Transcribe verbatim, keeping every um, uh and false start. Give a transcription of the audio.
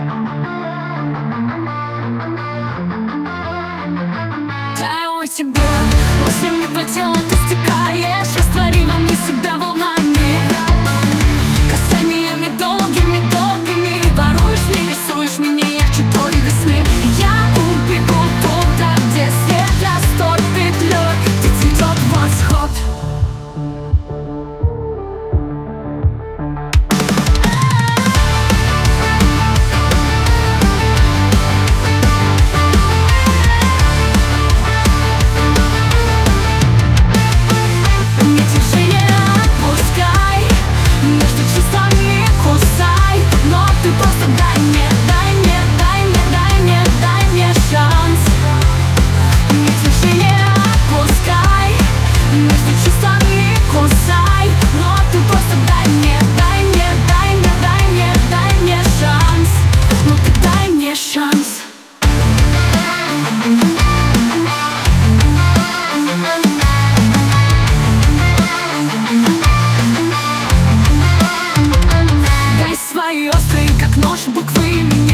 Таю у тебя, мыслями по телу ты стекаешь, раствори во мне себя волнами, касаниями долгими-долгими. Воруешь мне, рисуешь меня ярче той весны. Я убегу туда, где свет растопит лед, где цветет восход. Свои острые, как нож, буквы имени.